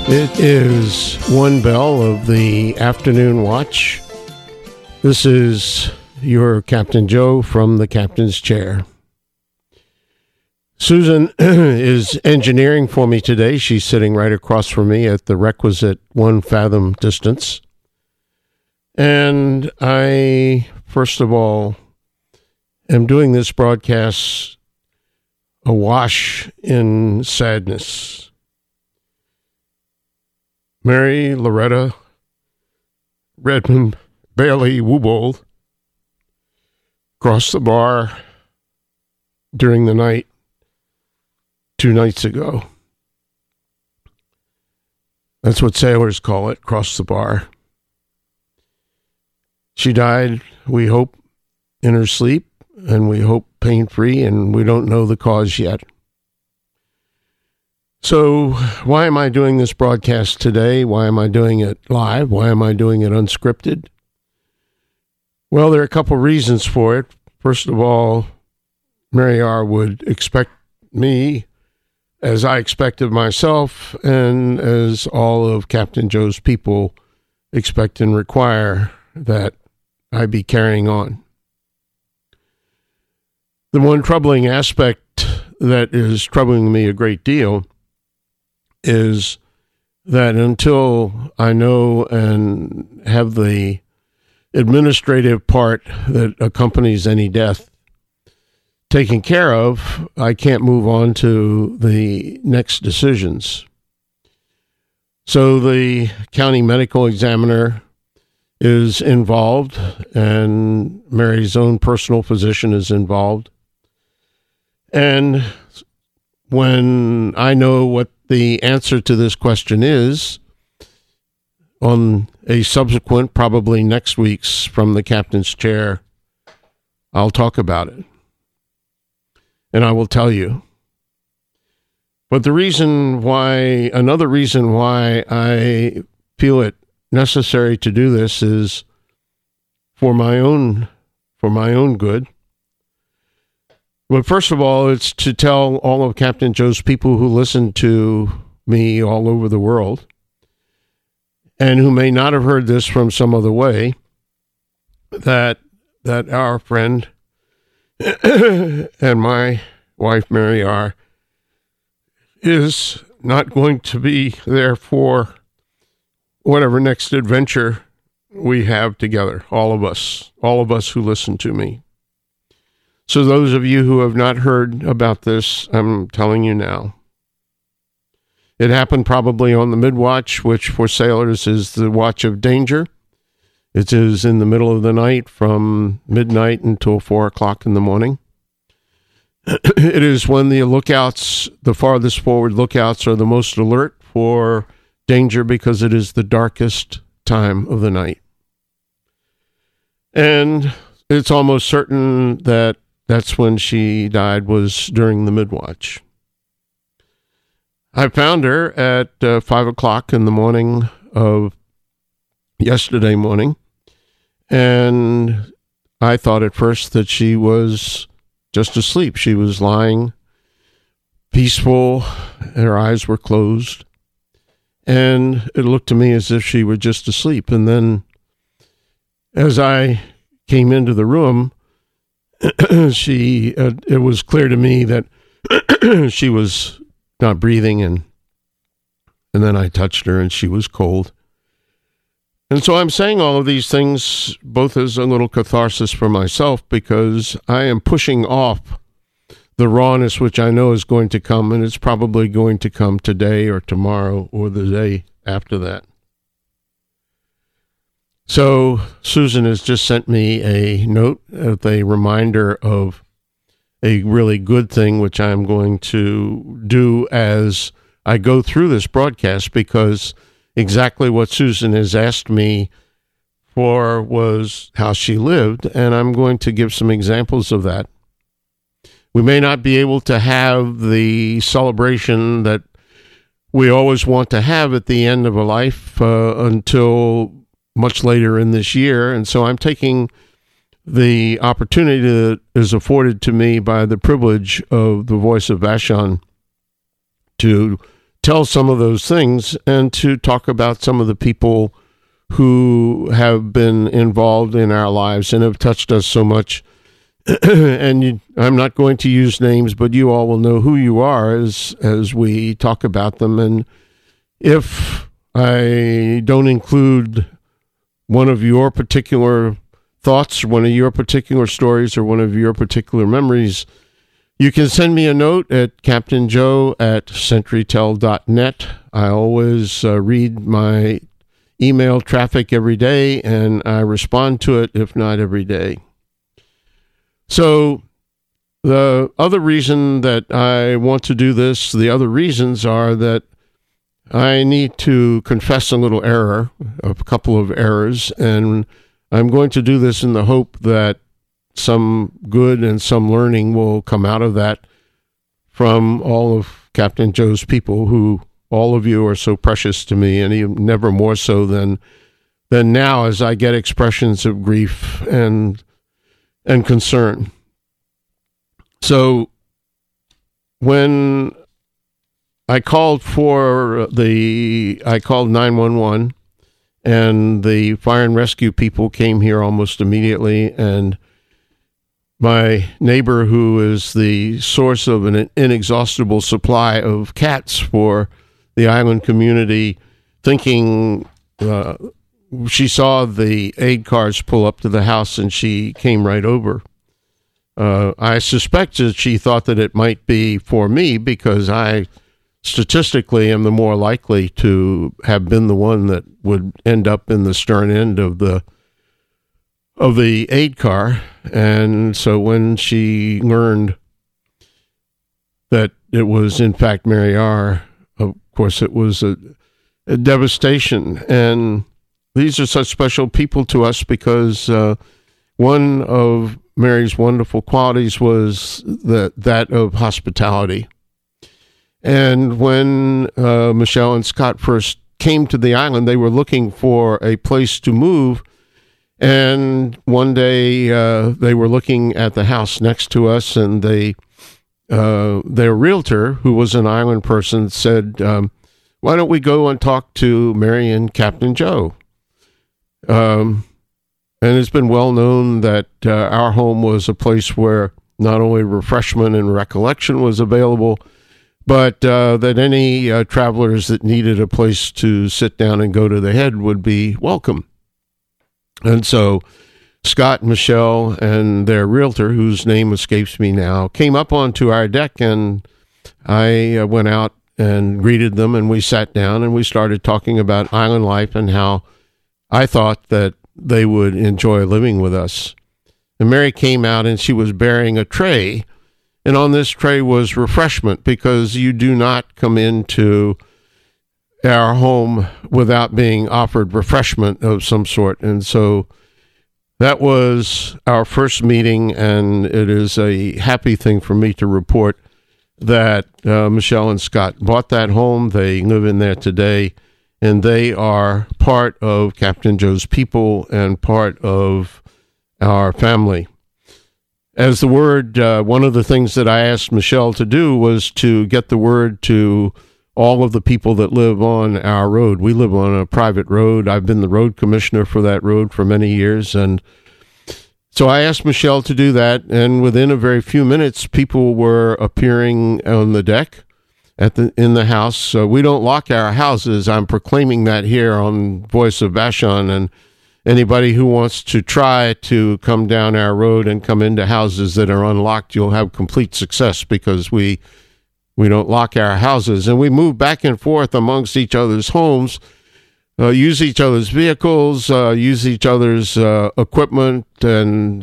It is one bell of the afternoon watch. This is your Captain Joe from the captain's chair. Susan is engineering for me today. She's sitting right across from me at the requisite 1 fathom distance. And I, first of all, am doing this broadcast awash in sadness. Mary Loretta Redmond Bailey Woobold crossed the bar during the night 2 nights ago. That's what sailors call it, cross the bar. She died, we hope, in her sleep, and we hope pain-free, and we don't know the cause yet. So why am I doing this broadcast today? Why am I doing it live? Why am I doing it unscripted? Well, there are a couple reasons for it. First of all, Mary R. would expect me, as I expected myself, and as all of Captain Joe's people expect and require, that I be carrying on. The one troubling aspect that is troubling me a great deal is that until I know and have the administrative part that accompanies any death taken care of, I can't move on to the next decisions. So the county medical examiner is involved, and Mary's own personal physician is involved. And when I know what the answer to this question is, on a subsequent, probably next week's From the Captain's Chair, I'll talk about it. And I will tell you. But another reason why I feel it necessary to do this is for my own good. But first of all, it's to tell all of Captain Joe's people who listen to me all over the world and who may not have heard this from some other way, that our friend and my wife, Mary R., is not going to be there for whatever next adventure we have together, all of us who listen to me. So those of you who have not heard about this, I'm telling you now. It happened probably on the midwatch, which for sailors is the watch of danger. It is in the middle of the night from midnight until 4 o'clock in the morning. It is when the lookouts, the farthest forward lookouts, are the most alert for danger because it is the darkest time of the night. And it's almost certain that that's when she died, was during the midwatch. I found her at 5 o'clock in the morning of yesterday morning, and I thought at first that she was just asleep. She was lying peaceful, her eyes were closed, and it looked to me as if she were just asleep. And then as I came into the room, it was clear to me that she was not breathing, and then I touched her and she was cold. And so I'm saying all of these things both as a little catharsis for myself, because I am pushing off the rawness which I know is going to come, and it's probably going to come today or tomorrow or the day after that. So Susan has just sent me a note with a reminder of a really good thing, which I'm going to do as I go through this broadcast, because exactly what Susan has asked me for was how she lived, and I'm going to give some examples of that. We may not be able to have the celebration that we always want to have at the end of a life until much later in this year. And so I'm taking the opportunity that is afforded to me by the privilege of the Voice of Vashon to tell some of those things and to talk about some of the people who have been involved in our lives and have touched us so much. And I'm not going to use names, but you all will know who you are as we talk about them. And if I don't include one of your particular thoughts, one of your particular stories, or one of your particular memories, you can send me a note at captainjoe@centurytel.net. I always read my email traffic every day, and I respond to it, if not every day. So the other reason that I want to do this, the other reasons are that I need to confess a little error, a couple of errors, and I'm going to do this in the hope that some good and some learning will come out of that from all of Captain Joe's people, who all of you are so precious to me, and even never more so than now, as I get expressions of grief and concern. So when I called 911, and the fire and rescue people came here almost immediately, and my neighbor, who is the source of an inexhaustible supply of cats for the island community, thinking she saw the aid cars pull up to the house, and she came right over. I suspect that she thought that it might be for me, because I statistically am the more likely to have been the one that would end up in the stern end of the aid car. And so when she learned that it was in fact Mary R., of course it was a devastation. And these are such special people to us, because one of Mary's wonderful qualities was that of hospitality. And when Michelle and Scott first came to the island, they were looking for a place to move. And one day they were looking at the house next to us, and their realtor, who was an island person, said, why don't we go and talk to Mary and Captain Joe? And it's been well known that our home was a place where not only refreshment and recollection was available, but that any travelers that needed a place to sit down and go to the head would be welcome. And so Scott, Michelle, and their realtor, whose name escapes me now, came up onto our deck, and I went out and greeted them, and we sat down and we started talking about island life and how I thought that they would enjoy living with us. And Mary came out, and she was bearing a tray, and on this tray was refreshment, because you do not come into our home without being offered refreshment of some sort. And so that was our first meeting, and it is a happy thing for me to report that Michelle and Scott bought that home. They live in there today, and they are part of Captain Joe's people and part of our family. As the word, one of the things that I asked Michelle to do was to get the word to all of the people that live on our road. We live on a private road. I've been the road commissioner for that road for many years. And so I asked Michelle to do that. And within a very few minutes, people were appearing on the deck in the house. So we don't lock our houses. I'm proclaiming that here on Voice of Vashon. And anybody who wants to try to come down our road and come into houses that are unlocked, you'll have complete success, because we don't lock our houses, and we move back and forth amongst each other's homes, use each other's vehicles, use each other's equipment, and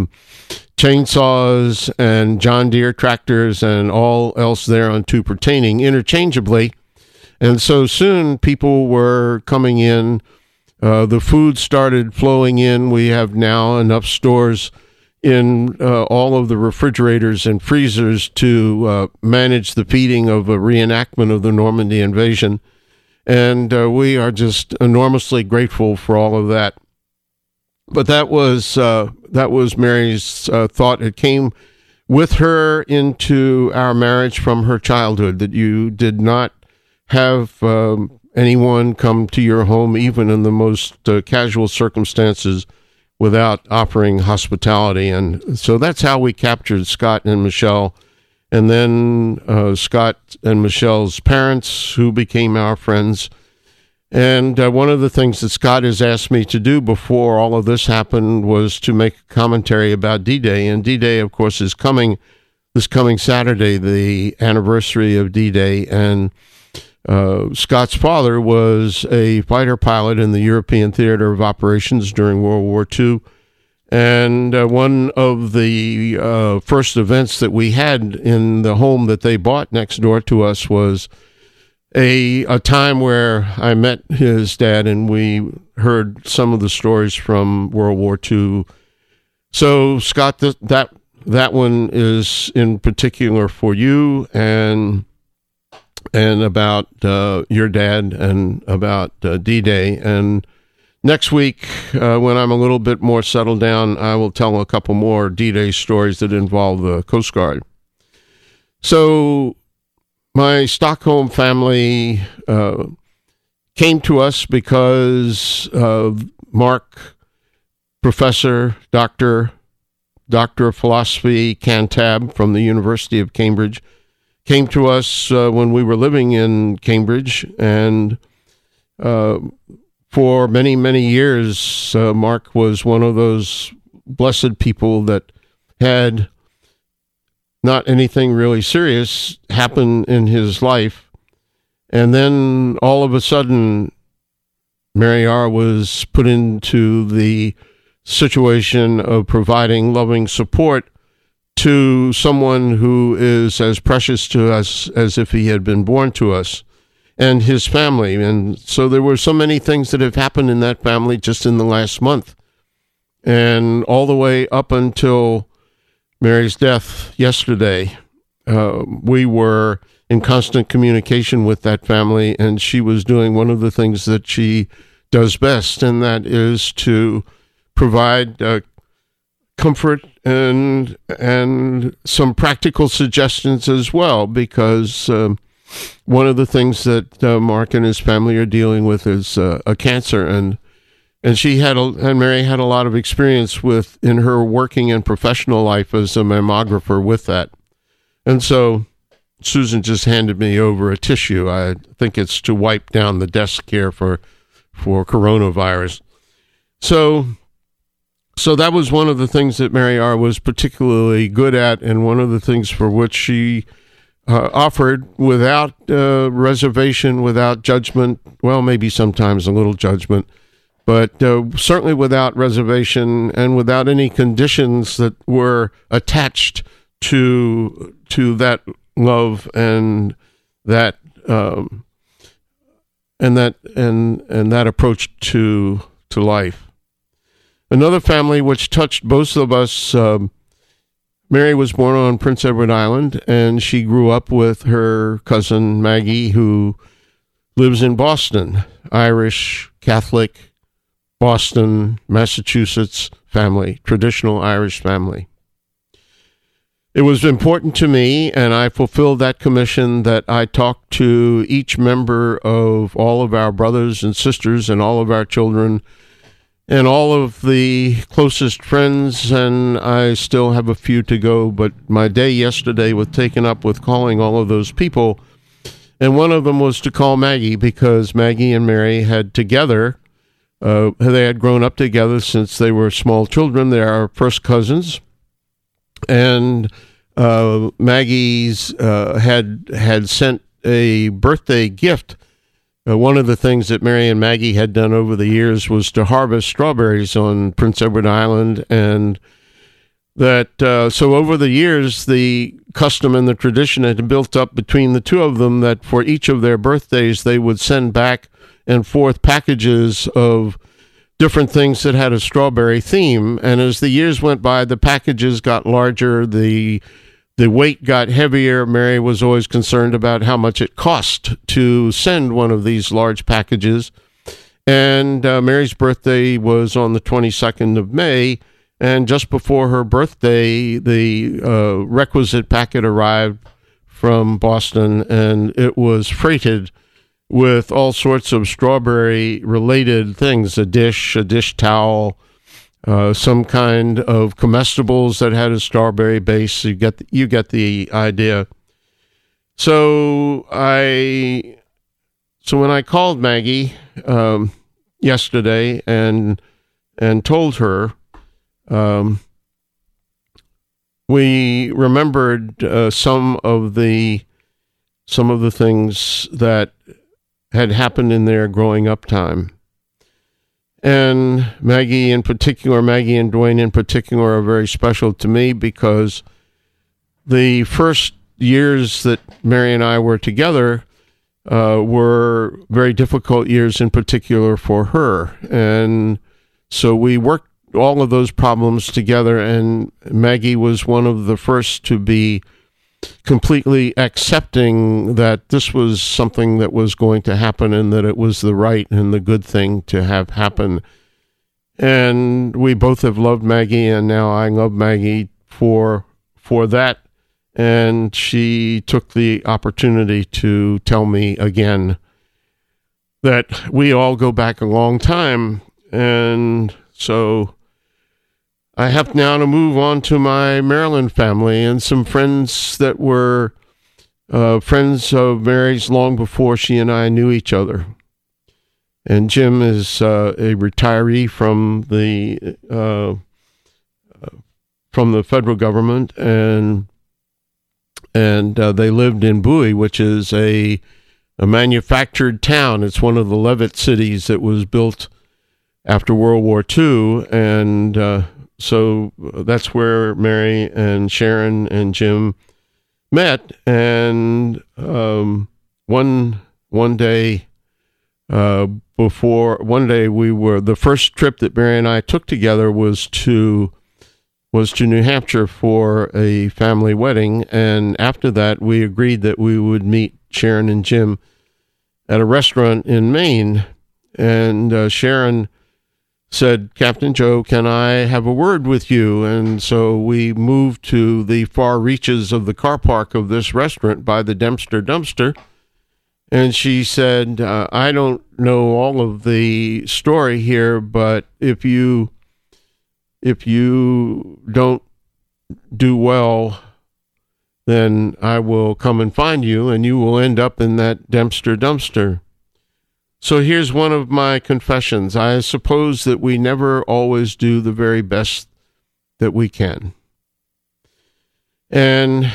chainsaws and John Deere tractors and all else thereunto pertaining interchangeably. And so soon people were coming in. The food started flowing in. We have now enough stores in all of the refrigerators and freezers to manage the feeding of a reenactment of the Normandy invasion. And we are just enormously grateful for all of that. But that was Mary's thought. It came with her into our marriage from her childhood, that you did not have anyone come to your home, even in the most casual circumstances, without offering hospitality. And so that's how we captured Scott and Michelle. And then Scott and Michelle's parents, who became our friends. And one of the things that Scott has asked me to do before all of this happened was to make a commentary about D-Day. And D-Day, of course, is coming this coming Saturday, the anniversary of D-Day. And Scott's father was a fighter pilot in the European Theater of Operations during World War II. And one of the first events that we had in the home that they bought next door to us was a time where I met his dad, and we heard some of the stories from World War II. So, Scott, that one is in particular for you, and about your dad, and about D-Day. And next week, when I'm a little bit more settled down, I will tell a couple more D-Day stories that involve the Coast Guard. So, my Stockholm family came to us because Mark, Professor, Doctor of Philosophy Cantab from the University of Cambridge, came to us when we were living in Cambridge. And for many, many years, Mark was one of those blessed people that had not anything really serious happen in his life. And then all of a sudden, Mary R. was put into the situation of providing loving support to someone who is as precious to us as if he had been born to us, and his family. And so there were so many things that have happened in that family just in the last month. And all the way up until Mary's death yesterday, we were in constant communication with that family, and she was doing one of the things that she does best, and that is to provide comfort and some practical suggestions as well, because one of the things that Mark and his family are dealing with is a cancer, and Mary had a lot of experience with in her working and professional life as a mammographer with that. And so Susan just handed me over a tissue. I think it's to wipe down the desk here for coronavirus. So that was one of the things that Mary R. was particularly good at, and one of the things for which she offered without reservation, without judgment, well, maybe sometimes a little judgment, but certainly without reservation and without any conditions that were attached to that love and that approach to life. Another family which touched both of us, Mary was born on Prince Edward Island, and she grew up with her cousin Maggie, who lives in Boston, Irish, Catholic, Boston, Massachusetts family, traditional Irish family. It was important to me, and I fulfilled that commission, that I talked to each member of all of our brothers and sisters and all of our children and all of the closest friends, and I still have a few to go, but my day yesterday was taken up with calling all of those people, and one of them was to call Maggie, because Maggie and Mary had together, they had grown up together since they were small children. They are first cousins, and Maggie's had sent a birthday gift. One of the things that Mary and Maggie had done over the years was to harvest strawberries on Prince Edward Island, and that so over the years the custom and the tradition had built up between the two of them that for each of their birthdays they would send back and forth packages of different things that had a strawberry theme. And as the years went by, the packages got larger, the weight got heavier. Mary was always concerned about how much it cost to send one of these large packages. And Mary's birthday was on the 22nd of May, and just before her birthday, the requisite packet arrived from Boston, and it was freighted with all sorts of strawberry-related things, a dish towel, some kind of comestibles that had a strawberry base. You get the idea. So when I called Maggie yesterday and told her, we remembered some of the things that had happened in their growing up time. And Maggie and Dwayne in particular are very special to me because the first years that Mary and I were together were very difficult years, in particular for her. And so we worked all of those problems together, and Maggie was one of the first to be completely accepting that this was something that was going to happen and that it was the right and the good thing to have happen. And we both have loved Maggie, and now I love Maggie for that. And she took the opportunity to tell me again that we all go back a long time. And so I have now to move on to my Maryland family and some friends that were friends of Mary's long before she and I knew each other. And Jim is a retiree from the federal government, and they lived in Bowie, which is a manufactured town. It's one of the Levitt cities that was built after World War II, and so that's where Mary and Sharon and Jim met. And one day the first trip that Mary and I took together was to New Hampshire for a family wedding, and after that we agreed that we would meet Sharon and Jim at a restaurant in Maine. And Sharon said, "Captain Joe, can I have a word with you?" And so we moved to the far reaches of the car park of this restaurant by the Dempster Dumpster. And she said, "I don't know all of the story here, but if you don't do well, then I will come and find you, and you will end up in that Dempster Dumpster." So here's one of my confessions. I suppose that we never always do the very best that we can. And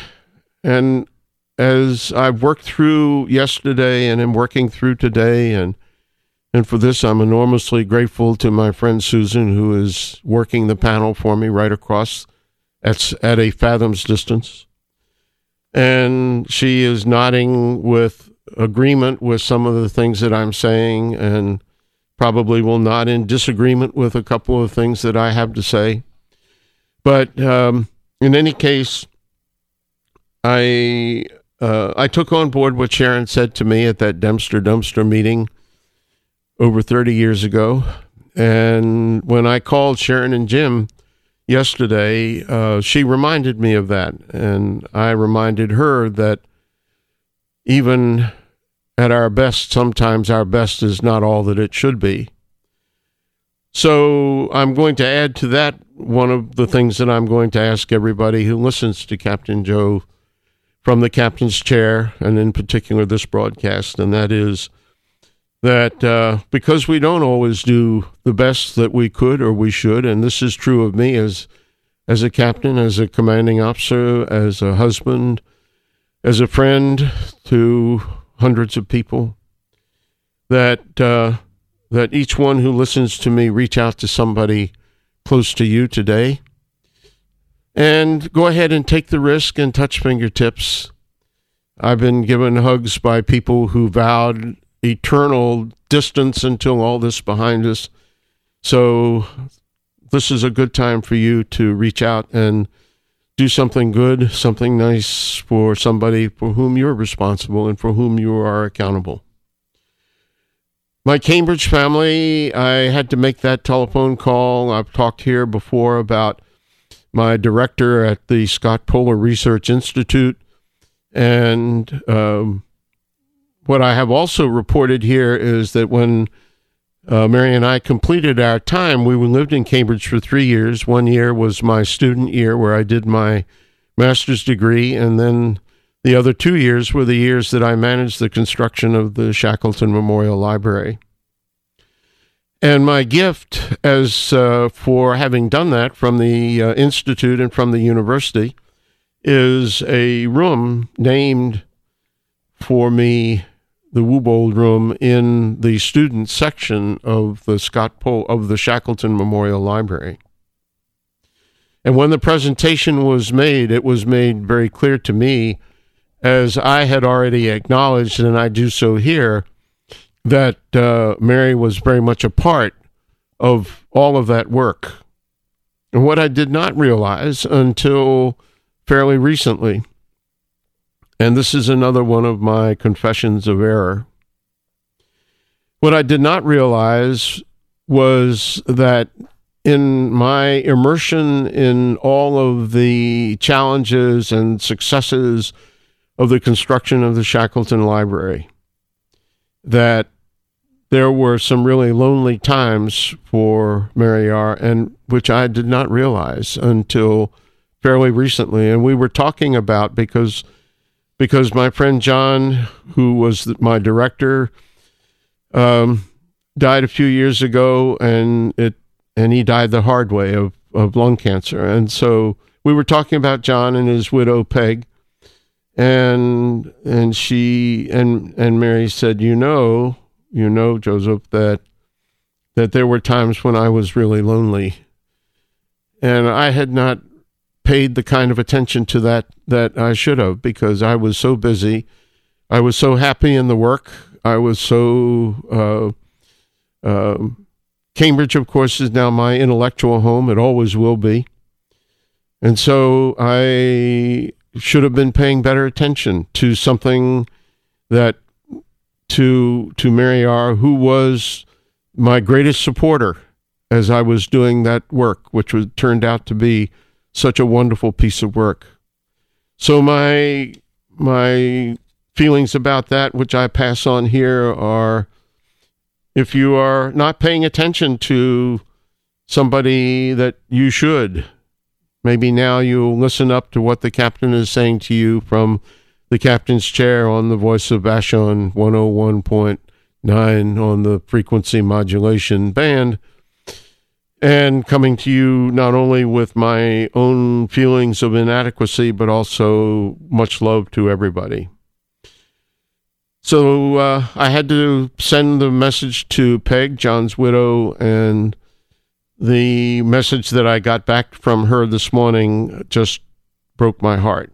as I've worked through yesterday and am working through today, and for this I'm enormously grateful to my friend Susan, who is working the panel for me right across at a fathom's distance. And she is nodding with agreement with some of the things that I'm saying, and probably will nod in disagreement with a couple of things that I have to say. But in any case, I took on board what Sharon said to me at that Dempster Dumpster meeting over 30 years ago. And when I called Sharon and Jim yesterday, she reminded me of that. And I reminded her that even at our best, sometimes our best is not all that it should be. So I'm going to add to that one of the things that I'm going to ask everybody who listens to Captain Joe from the captain's chair, and in particular this broadcast, and that is that because we don't always do the best that we could or we should, and this is true of me as a captain, as a commanding officer, as a husband, as a friend to hundreds of people, that each one who listens to me reach out to somebody close to you today and go ahead and take the risk and touch fingertips. I've been given hugs by people who vowed eternal distance until all this behind us. So this is a good time for you to reach out and do something good, something nice for somebody for whom you're responsible and for whom you are accountable. My Cambridge family, I had to make that telephone call. I've talked here before about my director at the Scott Polar Research Institute, and what I have also reported here is that when Mary and I completed our time, we lived in Cambridge for 3 years. 1 year was my student year where I did my master's degree, and then the other 2 years were the years that I managed the construction of the Shackleton Memorial Library. And my gift as for having done that from the Institute and from the university is a room named for me, the Woobold Room, in the student section of the Shackleton Memorial Library. And when the presentation was made, it was made very clear to me, as I had already acknowledged, and I do so here, that Mary was very much a part of all of that work. And what I did not realize until fairly recently, and this is another one of my confessions of error, what I did not realize was that in my immersion in all of the challenges and successes of the construction of the Shackleton Library, that there were some really lonely times for Mary R., and which I did not realize until fairly recently. And we were talking about, because my friend John, who was my director, died a few years ago, and he died the hard way of lung cancer. And so we were talking about John and his widow Peg, and she and Mary said, you know, Joseph, that there were times when I was really lonely, and I had not paid the kind of attention to that I should have, because I was so busy. I was so happy in the work. I was so Cambridge, of course, is now my intellectual home. It always will be. And so I should have been paying better attention to something that to Mary R., who was my greatest supporter as I was doing that work, which turned out to be such a wonderful piece of work. So my feelings about that, which I pass on here, are, if you are not paying attention to somebody that you should, maybe now you'll listen up to what the captain is saying to you from the captain's chair on the Voice of Vashon 101.9 on the frequency modulation band, and coming to you not only with my own feelings of inadequacy, but also much love to everybody. So I had to send the message to Peg, John's widow, and the message that I got back from her this morning just broke my heart.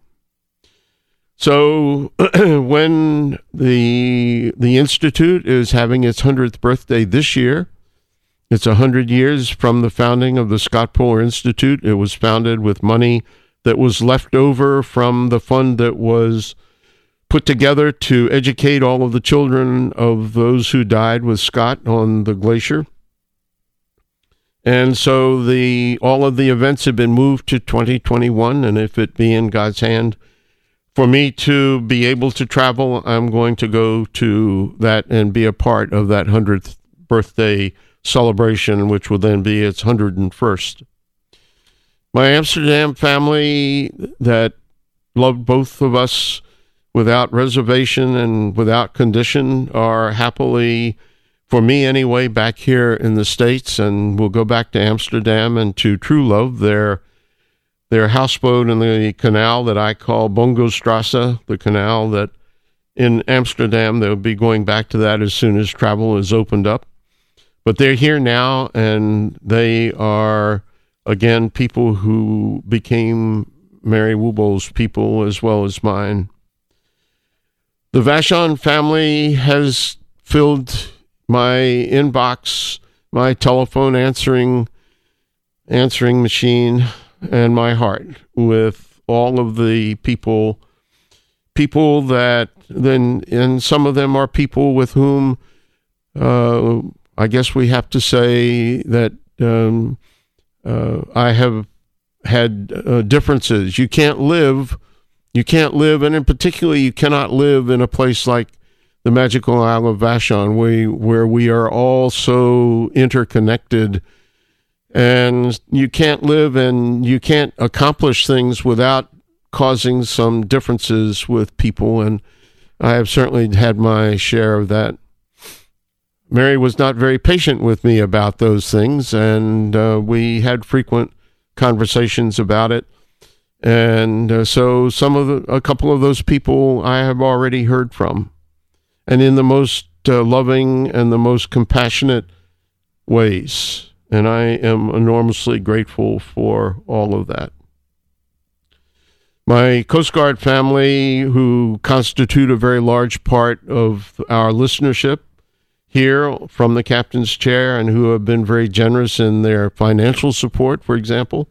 So when the Institute is having its 100th birthday this year, it's 100 years from the founding of the Scott Poler Institute. It was founded with money that was left over from the fund that was put together to educate all of the children of those who died with Scott on the glacier. And so all of the events have been moved to 2021, and if it be in God's hand for me to be able to travel, I'm going to go to that and be a part of that 100th birthday celebration, which will then be its 101st. My Amsterdam family that loved both of us without reservation and without condition are happily, for me anyway, back here in the States, and we'll go back to Amsterdam and to True Love, their houseboat in the canal that I call Bongostrasse, the canal that in Amsterdam, they'll be going back to that as soon as travel is opened up. But they're here now, and they are, again, people who became Mary Woobold's people as well as mine. The Vashon family has filled my inbox, my telephone answering machine, and my heart with all of the people that then, and some of them are people with whom I guess we have to say that I have had differences. You can't live, and in particular, you cannot live in a place like the magical Isle of Vashon, where we are all so interconnected, and you can't live and you can't accomplish things without causing some differences with people, and I have certainly had my share of that. Mary was not very patient with me about those things, and we had frequent conversations about it. And so a couple of those people I have already heard from, and in the most loving and the most compassionate ways. And I am enormously grateful for all of that. My Coast Guard family, who constitute a very large part of our listenership here from the captain's chair, and who have been very generous in their financial support, for example,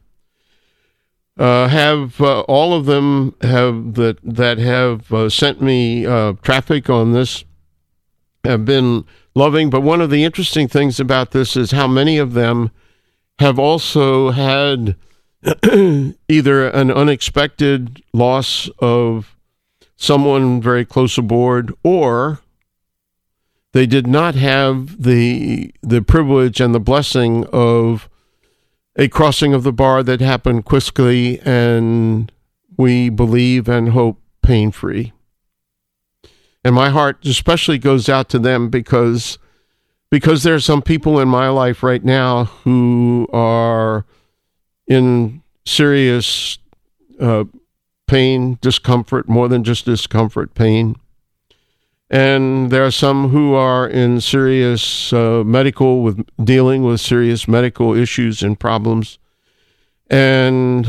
have all of them that have sent me traffic on this have been loving. But one of the interesting things about this is how many of them have also had either an unexpected loss of someone very close aboard, or they did not have the privilege and the blessing of a crossing of the bar that happened quickly, and we believe and hope pain-free. And my heart especially goes out to them because there are some people in my life right now who are in serious pain, discomfort, more than just discomfort, pain. And there are some who are in serious dealing with serious medical issues and problems, and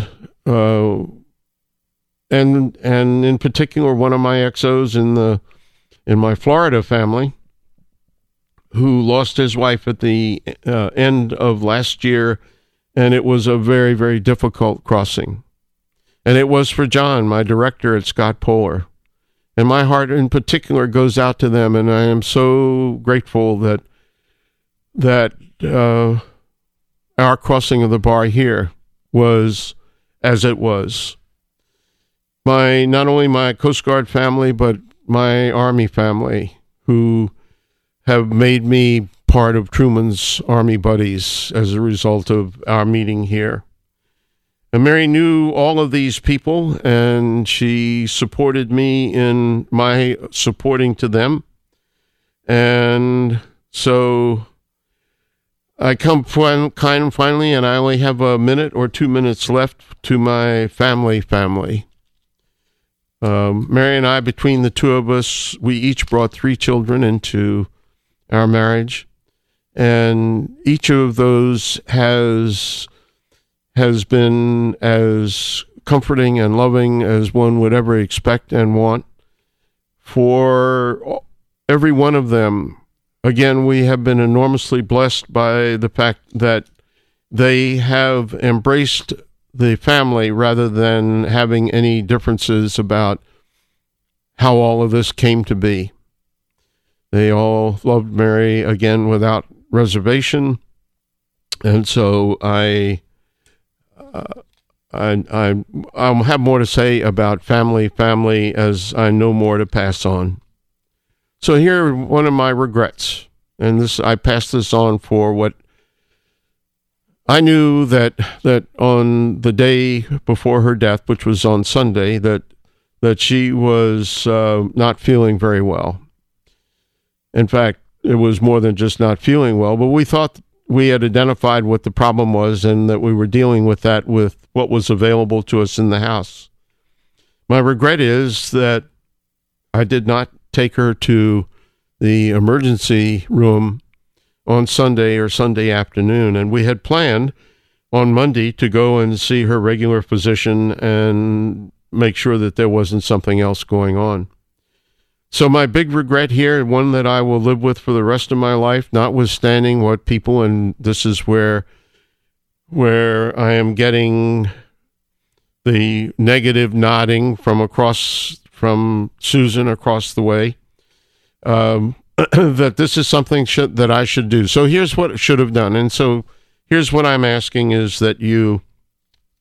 in particular, one of my XOs in my Florida family, who lost his wife at the end of last year, and it was a very, very difficult crossing, and it was for John, my director at Scott Polar. And my heart in particular goes out to them, and I am so grateful that our crossing of the bar here was as it was. Not only my Coast Guard family, but my Army family, who have made me part of Truman's Army Buddies as a result of our meeting here. And Mary knew all of these people, and she supported me in my supporting to them. And so I come finally, and I only have a minute or 2 minutes left, to my family. Mary and I, between the two of us, we each brought 3 children into our marriage. And each of those has been as comforting and loving as one would ever expect and want. For every one of them, again, we have been enormously blessed by the fact that they have embraced the family rather than having any differences about how all of this came to be. They all loved Mary, again, without reservation. And so I'll have more to say about family as I know more to pass on. So here are one of my regrets, and I pass this on for what I knew that on the day before her death, which was on Sunday, that she was not feeling very well. In fact, it was more than just not feeling well, but we thought we had identified what the problem was, and that we were dealing with that with what was available to us in the house. My regret is that I did not take her to the emergency room on Sunday or Sunday afternoon, and we had planned on Monday to go and see her regular physician and make sure that there wasn't something else going on. So my big regret here, one that I will live with for the rest of my life, notwithstanding what people, and this is where I am getting the negative nodding from Susan across the way, that this is something that I should do. So here's what I should have done. And so here's what I'm asking is that you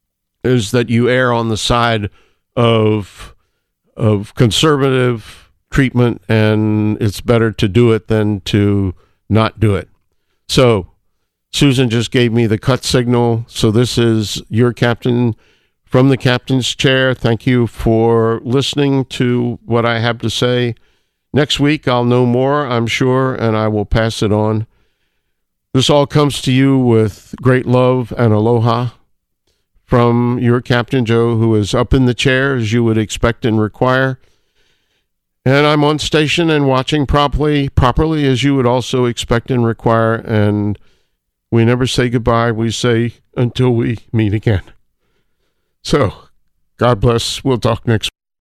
err on the side of conservative treatment, and it's better to do it than to not do it. So Susan just gave me the cut signal. So this is your captain from the captain's chair. Thank you for listening to what I have to say. Next week, I'll know more, I'm sure, and I will pass it on. This all comes to you with great love and aloha from your Captain Joe, who is up in the chair as you would expect and require. And I'm on station and watching properly as you would also expect and require. And we never say goodbye. We say until we meet again. So, God bless. We'll talk next week.